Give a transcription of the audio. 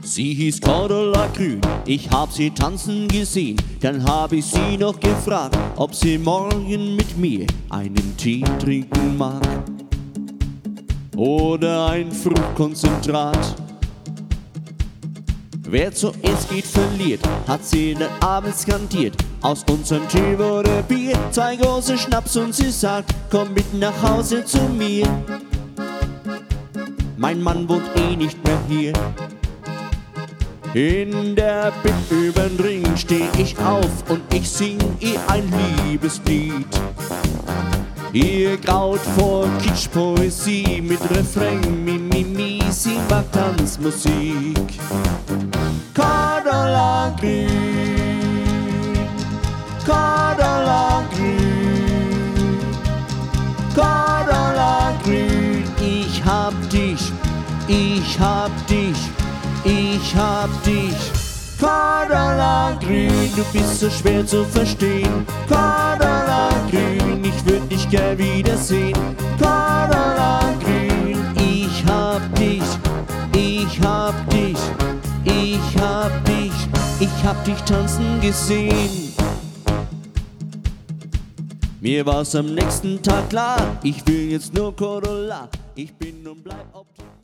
Sie hieß Cordula Grün, ich hab sie tanzen gesehen. Dann hab ich sie noch gefragt, ob sie morgen mit mir einen Tee trinken mag. Oder ein Fruchtkonzentrat. Wer zuerst geht, verliert, hat sie den Abend skandiert. Aus unserem Tee wurde Bier, 2 große Schnaps und sie sagt, komm mit nach Hause zu mir. Mein Mann wohnt eh nicht mehr hier. In der Bett übern Ring steh ich auf und ich sing ihr ein Liebeslied. Ihr graut vor Kitschpoesie mit Refrain, mi, sie mag Tanzmusik. Cordula Grün, Cordula Grün, Cordula Grün, ich hab dich, ich hab dich, ich hab dich. Cordula Grün, du bist so schwer zu verstehen. Cordula Grün, ich würd dich gern wiedersehen. Cordula Grün, ich hab dich, ich hab dich, ich hab dich, ich hab dich tanzen gesehen. Mir war's am nächsten Tag klar, ich will jetzt nur Cordula, ich bin und bleib optimistisch.